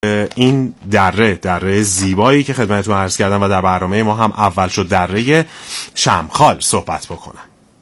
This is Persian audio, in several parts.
این دره زیبایی که خدمتتون عرض کردم و در برنامه ما هم اول شد، دره شمخال صحبت بکنم.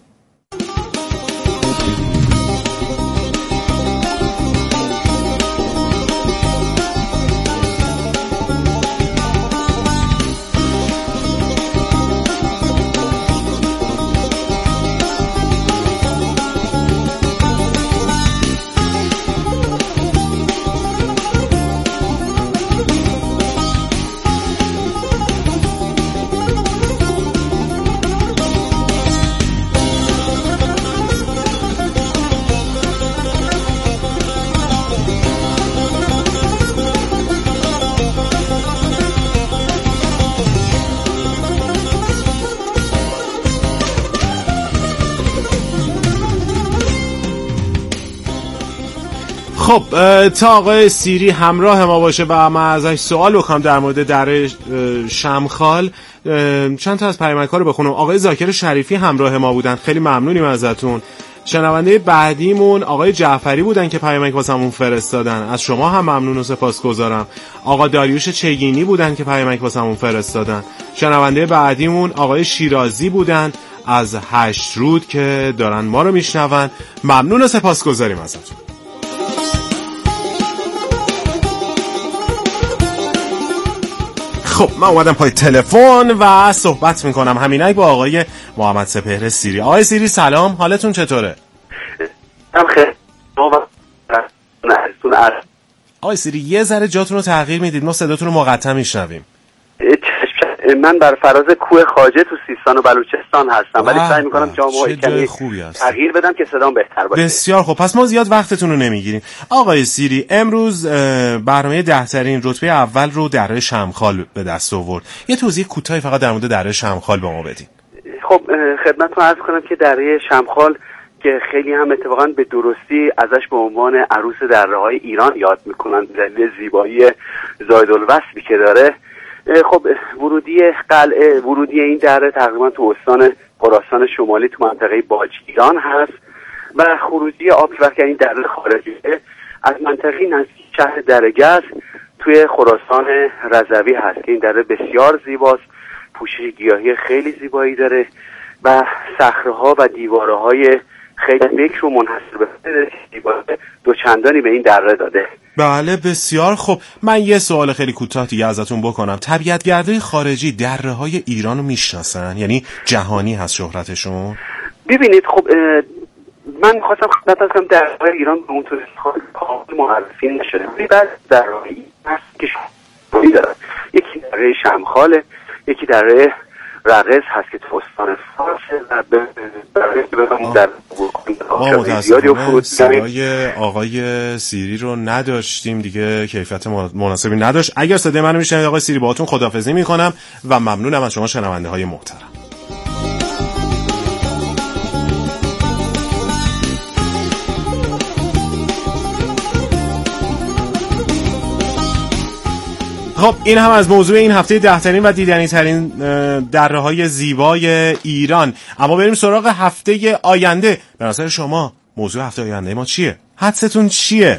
خب تا آقای سیری همراه ما باشه و من ازش سوال بکنم در مورد دره شمخال، چند تا از پیامک‌ها رو بخونم. آقای ذاکر شریفی همراه ما بودن، خیلی ممنونیم ازتون. شنونده بعدیمون آقای جعفری بودن که پیامک واسمون فرستادن، از شما هم ممنون و سپاسگزارم. آقا داریوش چگینی بودن که پیامک واسمون فرستادن. شنونده بعدیمون آقای شیرازی بودن از 8 رود که دارن ما رو میشنون، ممنون و سپاسگزاریم ازتون. خب من اومدم پای تلفن و صحبت میکنم همینک با آقای محمد سپهر سیری. آقای سیری سلام، حالتون چطوره؟ آقای سیری یه ذره جاتون رو تغییر میدید، ما صداتون رو مقطع میشنویم. من بر فراز کوه خواجه تو سیستان و بلوچستان هستم، ولی سعی میکنم جامعه کمی تغییر بدم که صدام بهتر باشه. بسیار خوب، پس ما زیاد وقتتون رو نمیگیریم. آقای سیری امروز برنامه 10 ترین رتبه اول رو دره شمخال به دست آورد. یه توضیح کوتاهی فقط در مورد دره شمخال به ما بدین. خب خدمتتون عرض کنم که دره شمخال که خیلی هم اتفاقا به درستی ازش به عنوان عروس دره‌های ایران یاد میکنن، دلیل زیبایی زایدالوصفی که داره. خب ورودی این دره تقریبا تو استان خراسان شمالی تو منطقه باجگیران هست و خروجی آب وقتی این دره خارجی از منطقه نزدیک شهر درگز توی خراسان رضوی هست که این دره بسیار زیباست، پوشش گیاهی خیلی زیبایی داره و صخره‌ها و دیوارهای خیلی بکر و منحصر به فرد دوچندانی به این دره داده. بله بسیار خوب. من یه سوال خیلی کوتاه دیگه ازتون بکنم. طبیعت‌گردای خارجی دره‌های ایران رو میشناسن؟ یعنی جهانی هست شهرتشون؟ ببینید خب من خواستم خدمت کنم دره‌های ایران به اون طور کامل معرفی نشده. ولی بعضی دره‌هایی هست که شمالی دارن. یکی دره شمخاله، یکی دره رقص هست که تو استان فارسه و ما متاسفانه صدای آقای سیری رو نداشتیم دیگه، کیفیت مناسبی نداشت. اگر صدای منو میشنوید آقای سیری باهاتون خداحافظی میکنم و ممنونم از شما شنونده های محترم. خب این هم از موضوع این هفته 10 ترین و دیدنی ترین دره‌های زیبای ایران. اما بریم سراغ هفته آینده. به نظر شما موضوع هفته آینده ما چیه؟ حدستون چیه؟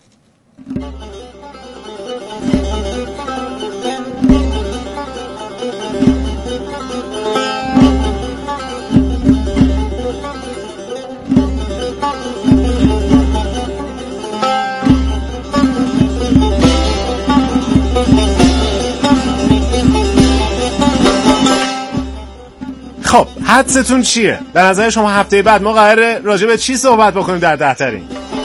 خب حدستون چیه؟ به نظر شما هفته بعد ما قراره راجع به چی صحبت بکنیم در 10 ترین؟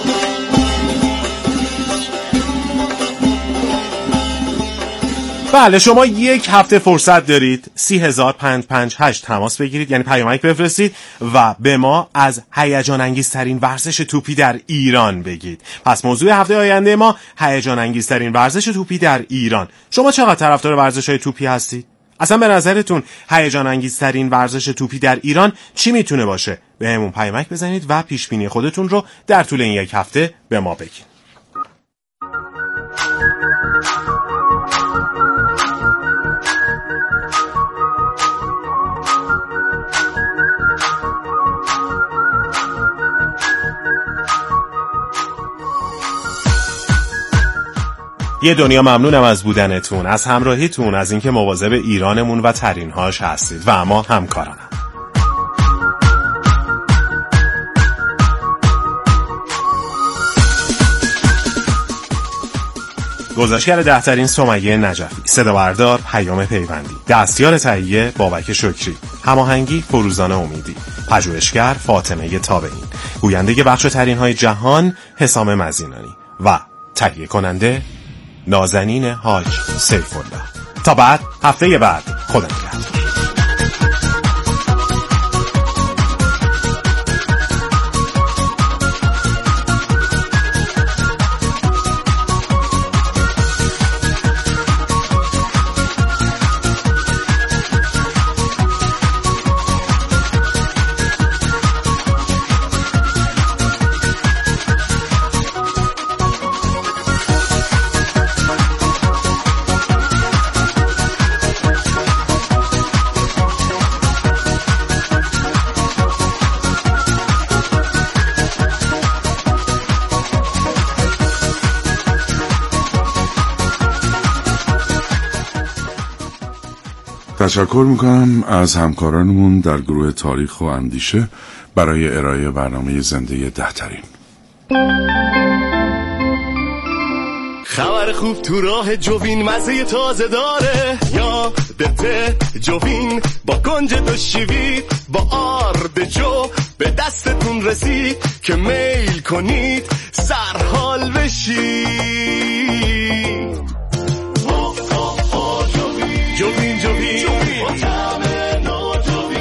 بله شما یک هفته فرصت دارید 30558 تماس بگیرید، یعنی پیامک بفرستید و به ما از هیجان انگیزترین ورزش توپی در ایران بگید. پس موضوع هفته آینده ما هیجان انگیزترین ورزش توپی در ایران. شما چقدر طرفدار ورزش‌های توپی هستید؟ اصلا به نظرتون هیجان انگیزترین ورزش توپی در ایران چی میتونه باشه؟ بهمون پیامک بزنید و پیش بینی خودتون رو در طول این یک هفته به ما بگید. یه دنیا ممنونم از بودنتون، از همراهیتون، از اینکه مواظب ایرانمون و ترینهاش هستید و اما همکارانم. گزارشگر 10 ترین سمیه نجفی، صدا بردار پیام پیوندی، دستیار تهیه بابک شکری، هماهنگی فروزان امیدی، پژوهشگر فاطمه تابعین، گوینده بخش ترین‌های جهان حسام مزینانی و تهیه کننده نازنین حاج سیف الله. تا بعد، هفته بعد، خدا نگهدار. تشکر میکنم از همکارانمون در گروه تاریخ و اندیشه برای ارائه برنامه زنده 10 ترین. خبر خوب تو راه جوین مزه تازه داره، یادته جوین با کنج دو شیوید با آرد جو به دستتون رسید که میل کنید سرحال بشید. جوین جوین با طعم نو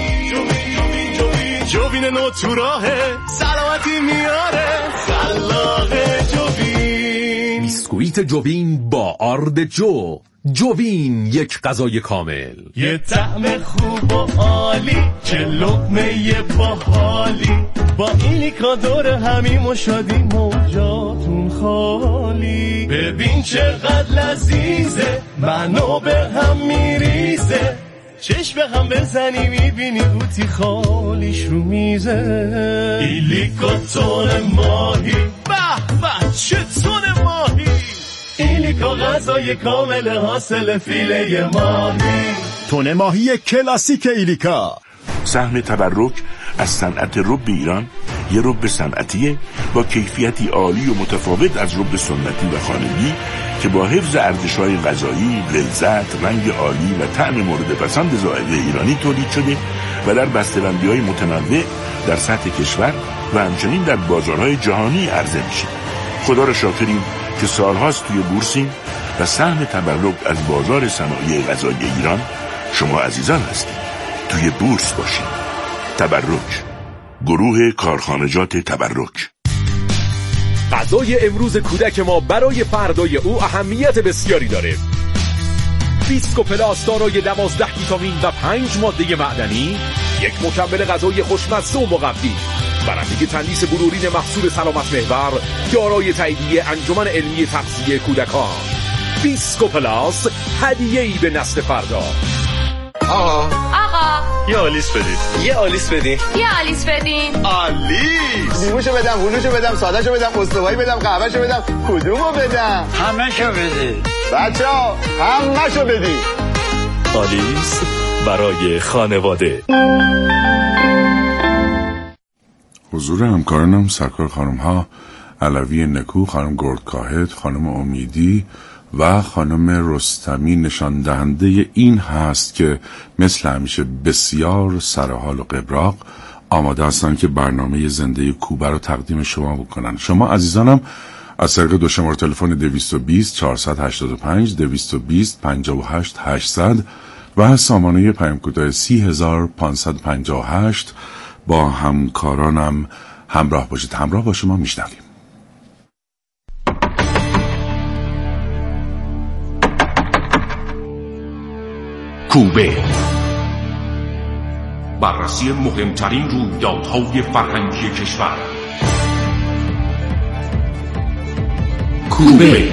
جوین نو تو راهه، سلامتی میاره خلاق جوین. بیسکویت جوین با آرد جوین یک غذای کامل، یه طعم خوب و عالی که لقمه باحالی، با ایلیکا دور همیم و شادیم و جاتون خالی. ببین چقدر لذیذه، منو به هم میریزه، چشم به هم بزنی میبینی قوطی خالیش رو میزه. ایلیکا تون ماهی، به به چه تون ماهی، ایلیکا غذای کامل حاصل فیله ماهی. تون ماهی کلاسیک ایلیکا. سهم تبرک از صنعت رب ایران یه رب صنعتیه با کیفیتی عالی و متفاوت از رب سنتی و خانگی که با حفظ ارزش‌های غذایی، لذت، رنگ عالی و طعم مورد پسند ذائقه ایرانی تولید شده و در بسته‌بندی‌های متنوع در سطح کشور و همچنین در بازارهای جهانی عرضه میشه. خدا را شاکریم که سالهاست توی بورسیم و سهم تبرک از بازار صنایع غذایی ایران شما عزیزان هستید. توی بورس باشید. تبرک، گروه کارخانجات تبرک. غذای امروز کودک ما برای فردای او اهمیت بسیاری داره. بیسکو پلاس دارای 12 ویتامین و 5 ماده معدنی، یک مکمل غذایی خوشمزه و مقوی، برنده تندیس بلورین محصول سلامت محور، دارای تاییدیه انجمن علمی تغذیه کودکان. بیسکو پلاس، هدیه‌ای به نسل فردا. آقا یه آلیس بدید. یه آلیس بدین. آلیس. لیموشو بدم، هلوشو بدم، سادهشو بدم، استوایی بدم، قهوهشو بدم، کدومو بدم؟ همه‌شو بدید. بچه‌ها همه‌شو بدید. آلیس برای خانواده. حضور همکارانم سرکار خانم ها علوی نکو، خانم گردکاهد، خانم امیدی و خانم رستمی نشان دهنده این هست که مثل همیشه بسیار سرحال و قبراق آماده هستند که برنامه زنده کوبه رو تقدیم شما بکنن. شما عزیزانم از طریق دو شماره تلفن 220 485 220 58 800 و سامانه پیام کوتاه 30558 با همکارانم همراه باشید. همراه با شما میشنویم. کوبه، بررسی مهمترین رویدادهای فرهنگی کشور. کوبه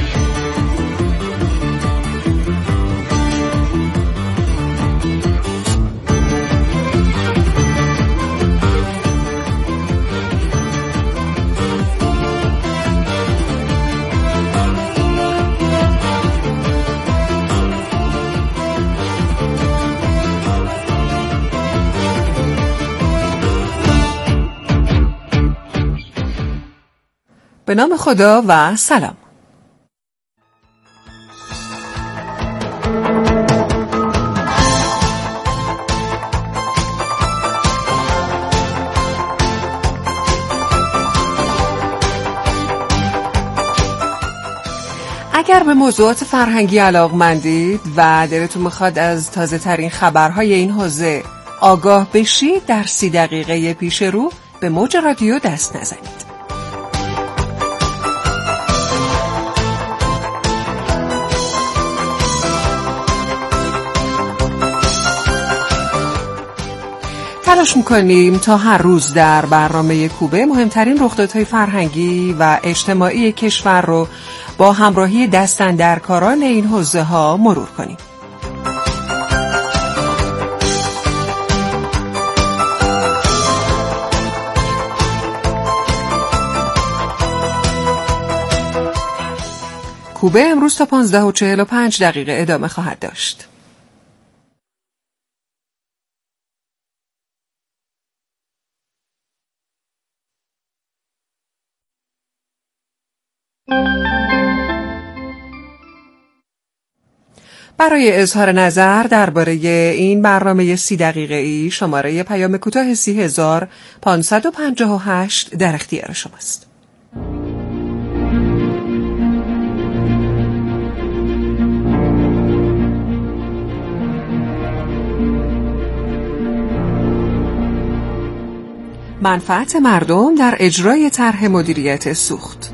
به نام خدا و سلام. اگر به موضوعات فرهنگی علاقمندید و دلتون میخواد از تازه ترین خبرهای این حوزه آگاه بشید، در 30 دقیقه پیش رو به موج رادیو دست نزنید. تلاش میکنیم تا هر روز در برنامه کوبه مهمترین رخدادهای فرهنگی و اجتماعی کشور رو با همراهی دستاندرکاران این حوزه ها مرور کنیم. کوبه امروز تا 15:45 ادامه خواهد داشت. برای اظهار نظر درباره این برنامه 30 دقیقه‌ای شماره پیام کوتاه 30558 در اختیار شماست. منفعت مردم در اجرای طرح مدیریت سوخت.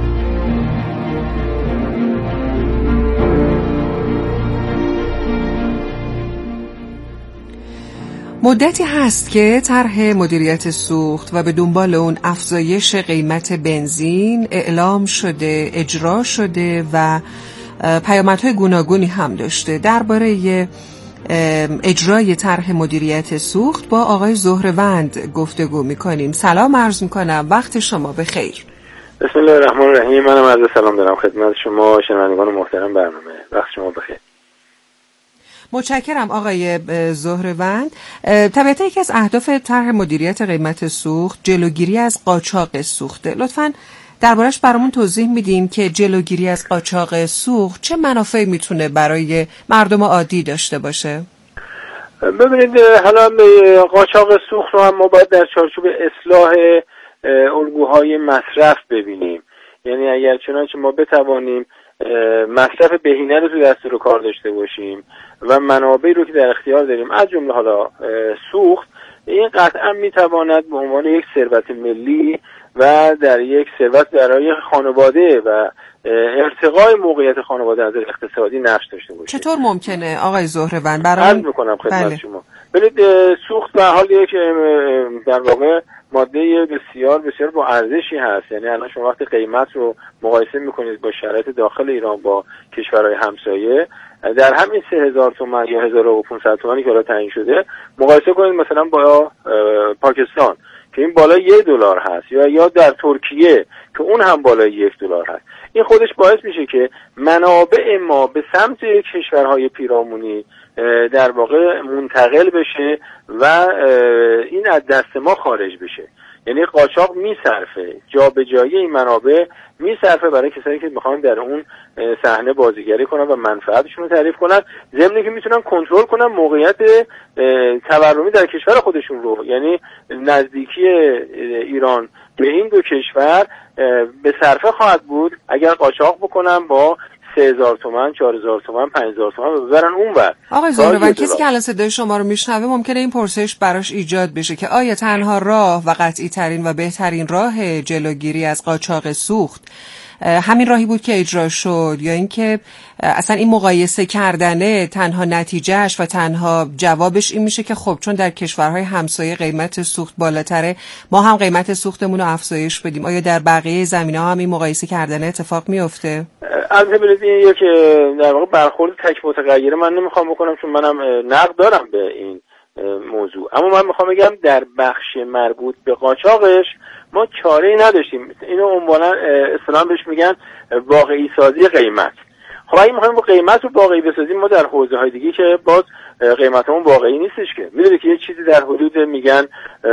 مدتی هست که طرح مدیریت سوخت و به دنبال اون افزایش قیمت بنزین اعلام شده، اجرا شده و پیامدهای گوناگونی هم داشته. درباره اجرای طرح مدیریت سوخت با آقای زهره‌وند گفتگو می‌کنیم. سلام عرض می‌کنم، وقت شما بخیر. بسم الله الرحمن الرحیم. منم عرض سلام دارم خدمت شما شنوندگان محترم برنامه. وقت شما بخیر. متشکرم آقای زهره‌وند. طبیعتا یکی از اهداف طرح مدیریت قیمت سوخت جلوگیری از قاچاق سوخته. لطفاً دربارش برامون توضیح میدین که جلوگیری از قاچاق سوخت چه منافعی میتونه برای مردم عادی داشته باشه؟ ببینید، حالا قاچاق سوخت رو هم ما باید در چارچوب اصلاح الگوهای مصرف ببینیم. یعنی اگر چنانچه ما بتوانیم مصرف بهینه رو تو دستور کار داشته باشیم و منابعی رو که در اختیار داریم از جمله حالا سوخت، این قطعا میتواند به عنوان یک ثروت ملی و در یک ثروت برای خانواده و ارتقای موقعیت خانواده از اقتصادی نقش داشته باشه. چطور ممکنه آقای زهره‌وند برامون عرض میکنم خدمت شما؟ ببینید، سوخت به حال یک در واقع ماده بسیار بسیار با ارزشی هست. یعنی الان شما وقتی قیمت رو مقایسه میکنید با شرایط داخل ایران با کشورهای همسایه، در همین 3000 تومان یا 1500 تومانی که الان تعیین شده مقایسه کنید مثلا با پاکستان که این بالای $1 هست یا در ترکیه که اون هم بالای $1 هست. این خودش باعث میشه که منابع ما به سمت کشورهای پیرامونی در واقع منتقل بشه و این از دست ما خارج بشه. یعنی قاچاق میصرفه، جابجایی این منابع میصرفه برای کسایی که میخوان در اون صحنه بازیگری کنن و منفعتشون رو تعریف کنن، ضمن که میتونن کنترل کنن موقعیت تورمی در کشور خودشون رو. یعنی نزدیکی ایران به این دو کشور به صرفه خواهد بود اگر قاچاق بکنن با 3000 تومان، 4000 تومان، 5000 تومان ببرن اونور. آقای زهره‌وند، کسی که الان صدای شما رو میشنوه ممکنه این پرسش براش ایجاد بشه که آیا تنها راه و قطعی ترین و بهترین راه جلوگیری از قاچاق سوخت همین راهی بود که اجرا شد، یا اینکه اصلا این مقایسه کردنه تنها نتیجهش و تنها جوابش این میشه که خب چون در کشورهای همسایه قیمت سوخت بالاتره ما هم قیمت سوختمون رو افزایش بدیم؟ آیا در بقیه زمینه‌ها هم این مقایسه کردنه اتفاق میفته؟ البته ببینید، این یک در واقع برخورد تک متغیره من نمیخوام بکنم چون منم نقد دارم به این موضوع، اما من میخوام بگم در بخش مربوط به قاچاقش ما چاره‌ای نداشتیم. اینو عنوانا اصطلاحاً بهش میگن واقعی سازی قیمت. خب اگه می‌خوایم با قیمت رو واقعی بسازیم، ما در حوزه‌های دیگه که باز قیمتمون واقعی نیستش که میدونید که یه چیزی در حدود میگن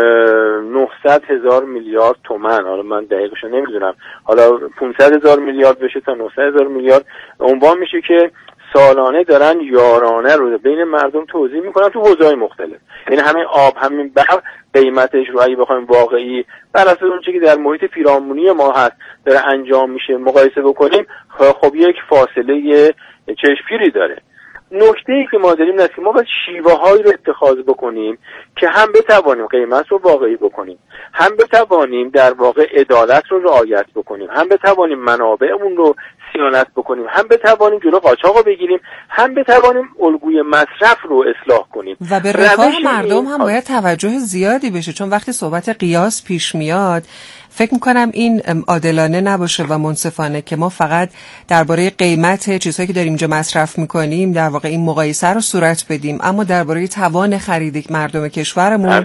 900,000 میلیارد تومان، حالا من دقیقش رو نمیدونم، حالا 500,000 میلیارد بشه تا 900,000 میلیارد عنوان میشه که سالانه دارن یارانه رو بین مردم توزیع میکنن تو حوزه‌های مختلف. یعنی همین آب، همین برق، قیمتش رو اگه بخوایم واقعی بر اساس اون چیزی که در محیط پیرامونی ما هست داره انجام میشه مقایسه بکنیم، خب یک فاصله چشمگیری داره. نکته‌ای که ما داریم اینه که ما باید شیوه‌هایی رو اتخاذ بکنیم که هم بتوانیم قیمت رو واقعی بکنیم، هم بتوانیم در واقع عدالت رو رعایت بکنیم، هم بتوانیم منابعمون رو صیانت بکنیم، هم بتوانیم جلو قاچاق رو بگیریم، هم بتوانیم الگوی مصرف رو اصلاح کنیم. و به رفاه مردم هم باید توجه زیادی بشه، چون وقتی صحبت قیاس پیش میاد فکر میکنم این عادلانه نباشه و منصفانه که ما فقط درباره قیمت چیزهایی که داریم اینجا مصرف میکنیم در واقع این مقایسه رو صورت بدیم، اما درباره توان خرید مردم کشورمون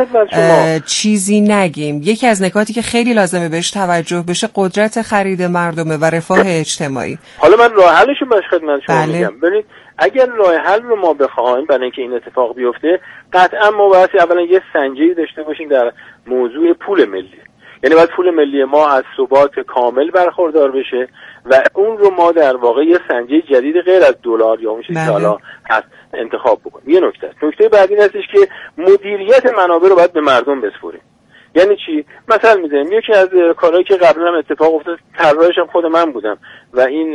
چیزی نگیم. یکی از نکاتی که خیلی لازمه بهش توجه بشه قدرت خرید مردمه و رفاه اجتماعی. حالا من راه حلش رو باش خدمت شما میگم. ببینید اگر راه حل رو ما بخوایم برای اینکه این اتفاق بیفته، قطعا ما باید اولا یه سنجی داشته باشیم در موضوع پول ملی. یعنی باید پول ملی ما از ثبات کامل برخوردار بشه و اون رو ما در واقع یه سنجه جدید غیر از دلار یا اون چیزی که حالا هست انتخاب بکنیم. یه نکته بعدی این هستش که مدیریت منابع رو باید به مردم بسپاریم. یعنی چی؟ مثلا می‌زنیم یکی از کارهایی که قبلا هم اتفاق افتاد، طراحش هم خود من بودم و این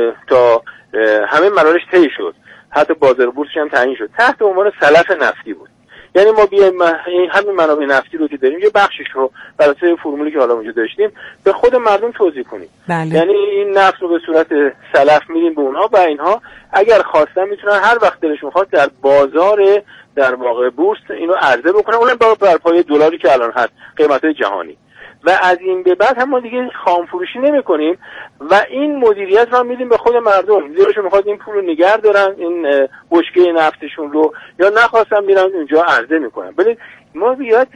تا همه مراحلش طی شد، حتی بازار بورسش هم تعیین شد، تحت عنوان سلف نفتی بود. یعنی ما بیایم همین منابع نفتی رو که داریم یه بخشش رو بر اساس فرمولی که حالا اونجا داشتیم به خود مردم توزیع کنیم. یعنی این نفت رو به صورت سلف میدیم به اونها و اینها اگر خواستن میتونن هر وقت دلشون خواست در بازار در واقع بورس اینو عرضه بکنن، اونم بر پایه دلاری که الان هست، قیمت‌های جهانی. و از این به بعد هم ما دیگه خام فروشی نمی‌کنیم و این مدیریت رو میدیم به خود مردم. زیراشون میخواد این پول رو نگه دارن، این بشکه نفتشون رو، یا نخواستن میرن اونجا عرضه میکنن. ببینید ما باید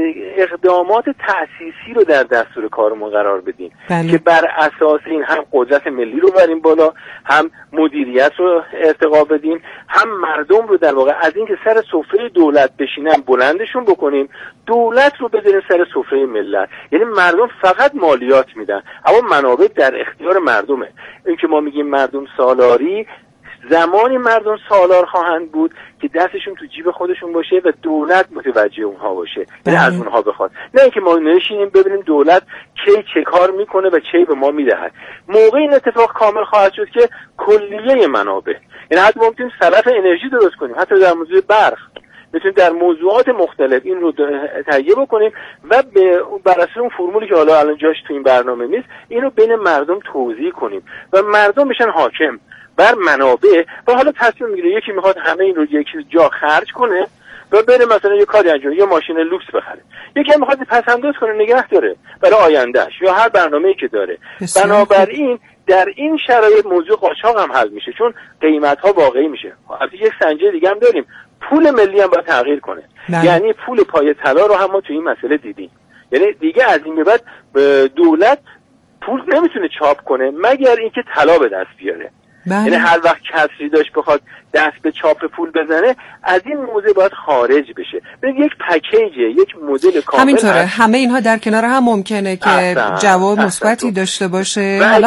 اقدامات تأسیسی رو در دستور کارمون قرار بدیم که بر اساس این هم قدرت ملی رو بریم بالا، هم مدیریت رو ارتقا بدیم، هم مردم رو در واقع از این که سر سفره دولت بشینن بلندشون بکنیم، دولت رو بذاریم سر سفره ملت. یعنی مردم فقط مالیات میدن اما منابع در اختیار مردمه. این که ما میگیم مردم سالاری، زمانی مردم سالار خواهند بود که دستشون تو جیب خودشون باشه و دولت متوجه اونها باشه، یعنی از اونها بخواد، نه اینکه ما نشینیم ببینیم دولت چه کار میکنه و چه به ما میدهد. موقع این اتفاق کامل خواهد شد که کلیه منابع، یعنی حتی ممکن سلف انرژی درست کنیم، حتی در موضوع برق میتونیم در موضوعات مختلف این رو تهیه بکنیم و بر اساس اون فرمولی که حالا الان جاش تو این برنامه نیست اینو بین مردم توزیع کنیم و مردم بشن حاکم بر منابع و حالا تصمیم میگیره. یکی میخواد همه این رو یک جا خرج کنه و بره مثلا یه کاری انجام، یه ماشین لوکس بخره. یکی میخواد پسنداز کنه نگه داره برای آیندهش یا هر برنامه‌ای که داره. بنابراین در این شرایط موضوع قاچاق هم حل میشه چون قیمت‌ها واقعی میشه. البته یک سنجه دیگه هم داریم، پول ملی هم باید تغییر کنه. یعنی پول پای طلا رو هم ما تو این مسئله دیدیم. یعنی دیگه از این به بعد دولت پول نمیتونه چاپ کنه مگر اینکه طلا به دست بیاره. یعنی هر وقت کسری داشت بخواد دست به چاپ پول بزنه از این موضوع باید خارج بشه. ببین یک پکیجه، یک مدل کامل همینطوره هست. همه اینها در کنار هم ممکنه که جواب مثبتی داشته باشه. حالا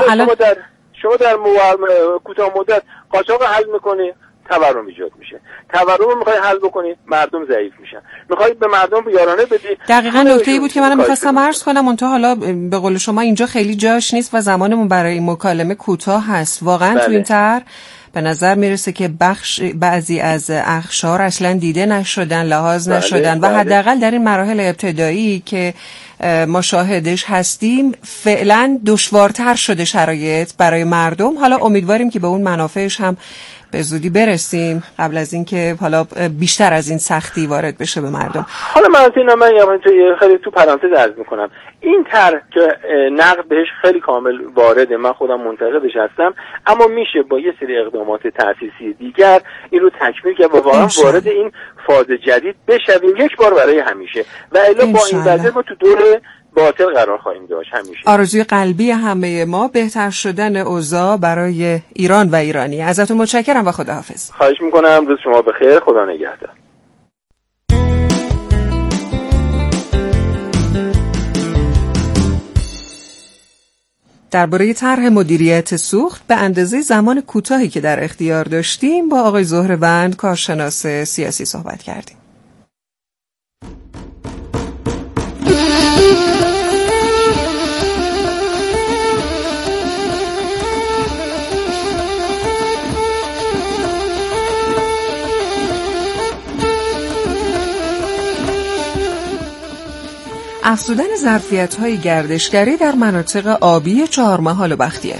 شما در کوتاه مدت قاچاق حل میکنی، تورم ایجاد میشه. تورم رو میخوای حل بکنی، مردم ضعیف میشن. میخوای به مردم یارانه بدی. دقیقاً نکته‌ای بود که منم می‌خواستم عرض کنم، اونتا حالا به قول شما اینجا خیلی جاش نیست و زمانمون برای این مکالمه کوتاه هست. واقعاً تو این طرح به نظر میرسه که بعضی از اقشار اصلا دیده نشدن، لحاظ نشدن و حداقل در این مراحل ابتدایی که ما شاهدش هستیم فعلا دشوارتر شده شرایط برای مردم. حالا امیدواریم که به اون منافعش هم به زودی برسیم قبل از اینکه حالا بیشتر از این سختی وارد بشه به مردم. حالا من خیلی تو پرانتز عرض میکنم این طرح که نقد بهش خیلی کامل وارده، من خودم منتقدش هستم، اما میشه با یه سری اقدامات تأسیسی دیگر این رو تکمیل کرد و واقعا وارد این فاز جدید بشویم یک بار برای همیشه و الا با این وضع ما تو دور باطل قرار خواهیم داشت همیشه. آرزوی قلبی همه ما بهتر شدن اوضاع برای ایران و ایرانی. ازتون متشکرم و خداحافظ. خواهش میکنم. روز شما بخیر. خدا نگهدار. درباره طرح مدیریت سوخت به اندازه زمان کوتاهی که در اختیار داشتیم با آقای زهروند کارشناس سیاسی صحبت کردیم. افزودن ظرفیت‌های گردشگری در مناطق آبی چهارمحال و بختیاری.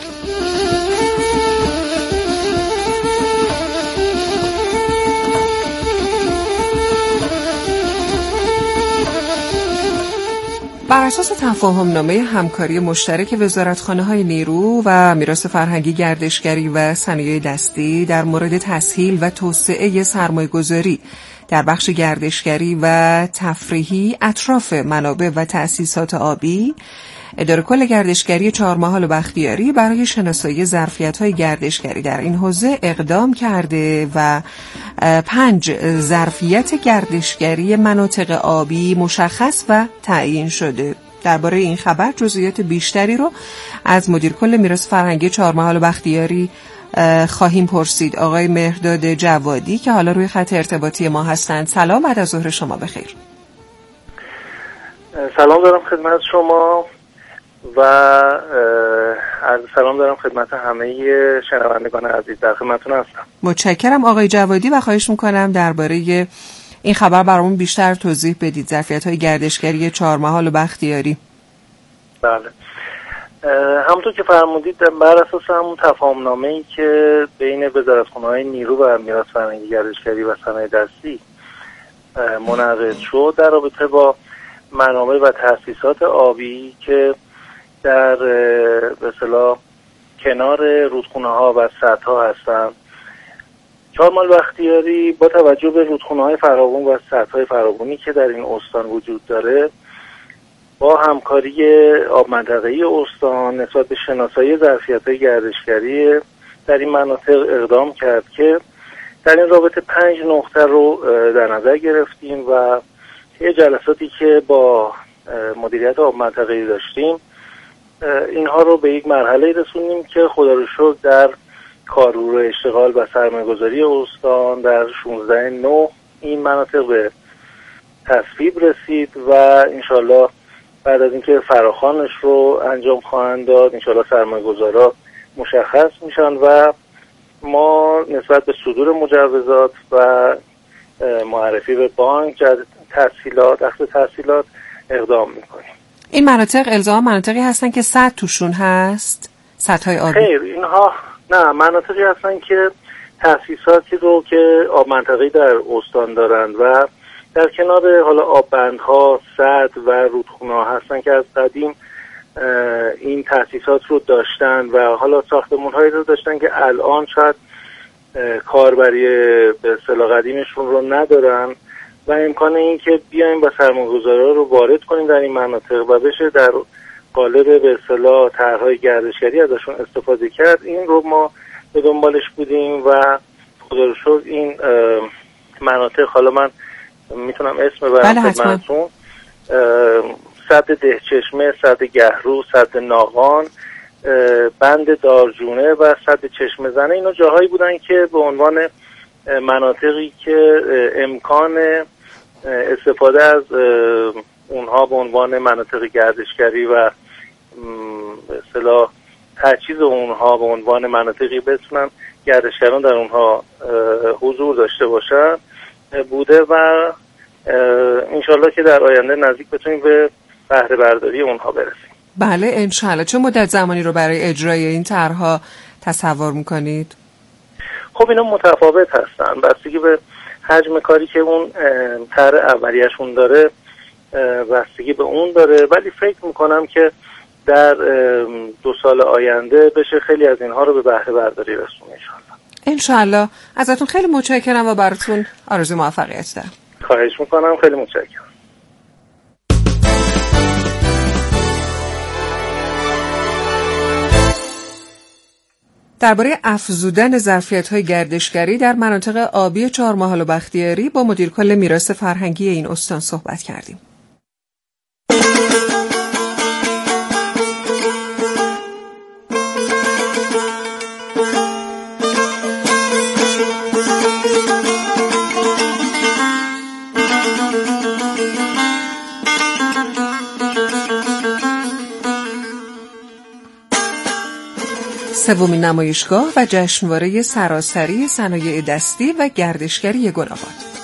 بر اساس تفاهم‌نامه همکاری مشترک وزارتخانه‌های نیرو و میراث فرهنگی، گردشگری و صنایع دستی در مورد تسهیل و توسعه سرمایه‌گذاری در بخش گردشگری و تفریحی اطراف منابع و تأسیسات آبی، اداره کل گردشگری چهارمحال و بختیاری برای شناسایی ظرفیت‌های گردشگری در این حوزه اقدام کرده و 5 ظرفیت گردشگری مناطق آبی مشخص و تعیین شده. درباره این خبر جزئیات بیشتری رو از مدیر کل میراث فرهنگی چهارمحال و بختیاری خواهیم پرسید. آقای مهرداد جوادی که حالا روی خط ارتباطی ما هستند. سلام، بعد از ظهر شما بخیر. سلام دارم خدمت شما و عرض سلام دارم خدمت همه شنوندگان عزیز. در خدمتتون هستم. متشکرم آقای جوادی و خواهش میکنم درباره این خبر برامون بیشتر توضیح بدید. ظرفیت‌های گردشگری چهارمحال و بختیاری. بله، همونطور که فرمودید بر اساس همون تفاهم‌نامه‌ای که بین وزارتخانه‌های نیرو و میراث فرهنگی، گردشگری و صنایع دستی منعقد شد در رابطه با منابع و تأسیسات آبی که در به اصطلاح کنار رودخونه‌ها و سدها هستند، چهارمحال بختیاری با توجه به رودخونه‌های فراوان و سدهای فراوانی که در این استان وجود داره با همکاری آب منطقه‌ای استان نسبت به شناسایی ظرفیت‌های گردشگری در این مناطق اقدام کرد که در این رابطه 5 نقطه رو در نظر گرفتیم و یه جلساتی که با مدیریت آب منطقه‌ای داشتیم اینها رو به یک مرحله رسوندیم که خدا رو شکر در کارو اشتغال و سرمایه‌گذاری استان در 16/9 این مناطق به تصویب رسید و انشالله بعد از اینکه فراخوانش رو انجام خواهند داد انشالله سرمایه‌گذارا مشخص میشن و ما نسبت به صدور مجوزات و معرفی به بانک تسهیلات اخذ تسهیلات اقدام میکنیم. این مناطق الزاما مناطقی هستن که سد توشون هست؟ سدهای آبی؟ خیر، اینها نه، مناطقی هستن که تأسیساتی رو که آب منطقه‌ای در استان دارند و در کنار حالا آببندها، سد و رودخونه‌ها هستن که از قدیم این تأسیسات رو داشتن و حالا ساختمان‌هایی رو داشتن که الان شاید کاربری به اصطلاح قدیمشون رو ندارن و امکان این که بیایم با سرمایه‌گذارا رو وارد کنیم در این مناطق و بشه در قالب به اصطلاح طرح‌های گردشگری ازشون استفاده کرد، این رو ما به دنبالش بودیم و خدا رو شکر این مناطق، حالا من میتونم اسم ببرم خدمتتون، سد دهچشمه، سد گهرو، سد ناقان، بند دارجونه و سد چشمه زنه، اینا جاهایی بودن که به عنوان مناطقی که امکان استفاده از اونها به عنوان مناطق گردشگری و به اصطلاح تجهیز اونها به عنوان مناطقی بتونن گردشگران در اونها حضور داشته باشن بوده و انشالله که در آینده نزدیک بتونیم به بهره برداری اونها برسیم. بله انشالله. چه مدت زمانی رو برای اجرای این طرح‌ها تصور میکنید؟ خب اینا متفاوت هستن، بستگی به حجم کاری که اون طرح اولیه‌شون داره بستگی به اون داره، ولی فکر میکنم که در 2 سال آینده بشه خیلی از اینها رو به بهره برداری رسون انشالله. ازتون خیلی متشکرم و براتون آرزوی موفقیت دارم. خواهش میکنم، خیلی متشکرم. درباره افزودن ظرفیت‌های گردشگری در مناطق آبی چهارمحال و بختیاری با مدیر کل میراث فرهنگی این استان صحبت کردیم. سومین نمایشگاه و جشنواره سراسری صنایع دستی و گردشگری گناباد.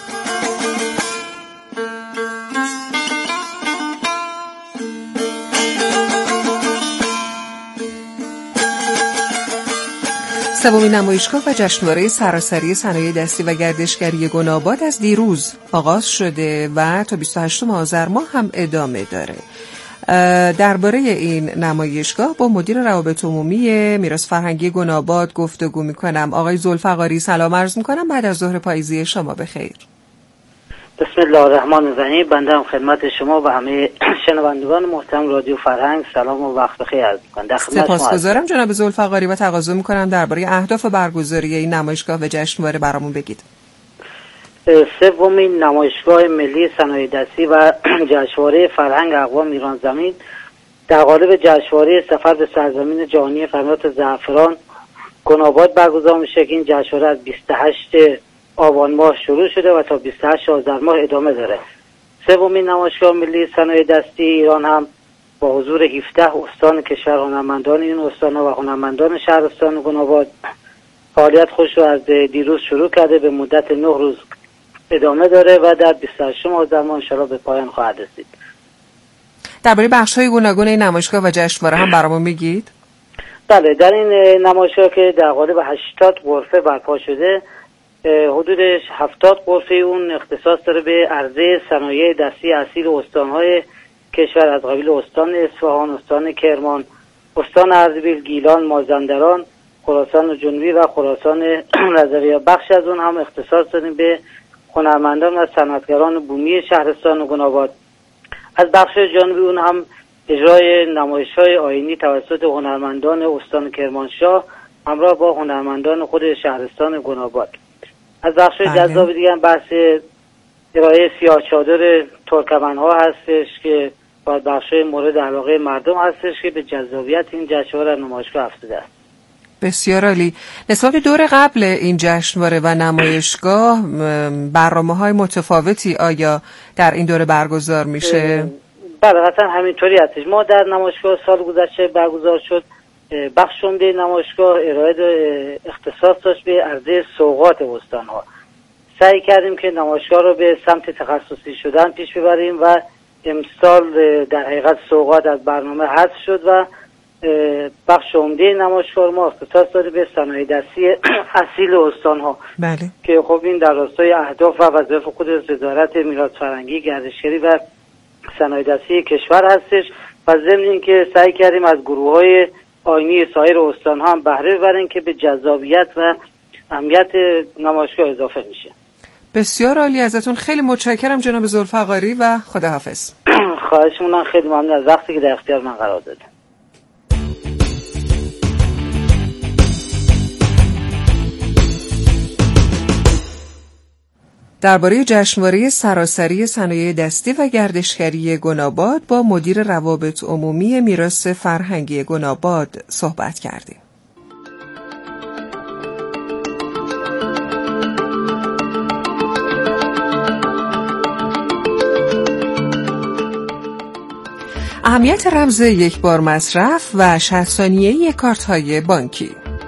سومین نمایشگاه و جشنواره سراسری صنایع دستی و گردشگری گناباد از دیروز آغاز شده و تا 28 آذر ماه هم ادامه داره. درباره این نمایشگاه با مدیر روابط عمومی میراث فرهنگی گناباد گفتگو میکنم. آقای ذوالفقاری سلام عرض میکنم. بعد از ظهر پاییزی شما بخیر. بسم الله الرحمن الرحیم. بنده هم خدمت شما و همه شنوندگان محترم رادیو فرهنگ سلام و وقت بخیر عرض میکنم. سپاسگزارم جناب ذوالفقاری و تقاضا میکنم درباره اهداف برگزاری این نمایشگاه و جشنواره برامون بگید. سومین نمایشگاه ملی صنایع دستی و جشنواره فرهنگ اقوام ایران زمین در قالب جشنواره سفر به سرزمین جهانی قنات زعفران گناباد برگزار میشه که این جشنواره از 28 آبان ماه شروع شده و تا 28 آذر ماه ادامه داره. سومین نمایشگاه ملی صنایع دستی ایران هم با حضور 17 استان کشور، هنرمندان این استان‌ها و هنرمندان شهرستان گناباد فعالیت خودش رو از دیروز شروع کرده، به مدت 9 روز ادامه داره و در 28 آذر ماه انشاءالله به پایان خواهد رسید. درباره بخش‌های گوناگون این نمایشگاه و جشنواره هم برامون میگید؟ بله، در این نمایشگاه که در قالب 80 غرفه برپا شده، حدود 70 غرفه اون اختصاص داره به عرضه صنایع دستی اصیل استان‌های کشور از قبیل استان اصفهان، استان کرمان، استان اردبیل، گیلان، مازندران، خراسان جنوبی و خراسان رضوی. بخش از اون هم اختصاص داریم به هنرمندان و صنعتگران بومی شهرستان گناباد. از بخش جنوبی اون هم اجرای نمایش‌های آیینی توسط هنرمندان استان کرمانشاه همراه با هنرمندان خود شهرستان گناباد. از بخش جذاب دیگه هم بحث ارائه سیاه چادر ترکمن‌ها هستش که با بخش‌های مورد علاقه مردم هستش که به جذابیت این جشنواره نمایشگاه افزوده است. بسیار عالی. نسبت به دور قبل این جشنواره و نمایشگاه برنامه‌های متفاوتی آیا در این دوره برگزار میشه؟ بله قطعا همینطوری هستش. ما در نمایشگاه سال گذشته برگزار شد، بخش عمده نمایشگاه ارائه اختصاص داشت به عرضه سوغات استان‌ها. سعی کردیم که نمایشگاه رو به سمت تخصصی شدن پیش ببریم و امسال در حقیقت سوغات از برنامه حذف شد و بخش عمده نمایشگاه ما اختصاص داده به صنایع دستی اصیل استان‌ها. بله. که خب این در راستای اهداف و وظایف خود وزارت میراث فرهنگی، گردشگری و صنایع دستی کشور هستش و ضمن اینکه سعی کردیم از گروه‌های آیینی سایر استان‌ها هم بهره ببریم که به جذابیت و اهمیت نمایشگاه اضافه میشه. بسیار عالی، ازتون خیلی متشکرم جناب ذوالفقاری و خداحافظ. خواهش می‌کنم، خیلی ممنون از وقتی که در اختیار من قرار دادید. درباره جشنواره سراسری صنایع دستی و گردشگری گناباد با مدیر روابط عمومی میراث فرهنگی گناباد صحبت کردیم. اهمیت رمز یک بار مصرف و 60 ثانیه‌ای کارت‌های بانکی.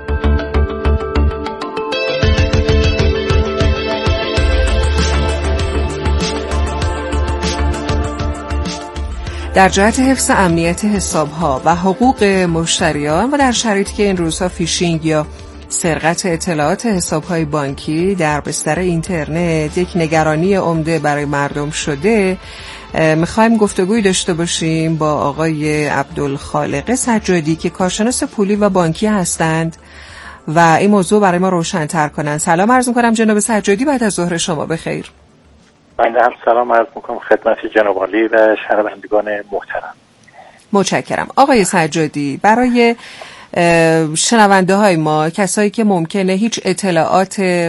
در جهت حفظ امنیت حساب‌ها و حقوق مشتریان و در شرایطی که این روزها فیشینگ یا سرقت اطلاعات حساب‌های بانکی در بستر اینترنت یک نگرانی عمده برای مردم شده، میخوایم گفتگوی داشته باشیم با آقای عبدالخالق سجادی که کارشناس پولی و بانکی هستند و این موضوع برای ما روشن‌تر کنند. سلام عرض می‌کنم جناب سجادی، بعد از ظهر شما بخیر. بنده هم سلام عرض می‌کنم خدمت جناب عالی و شنوندگان محترم. متشکرم. آقای سجادی، برای شنونده های ما، کسایی که ممکنه هیچ اطلاعات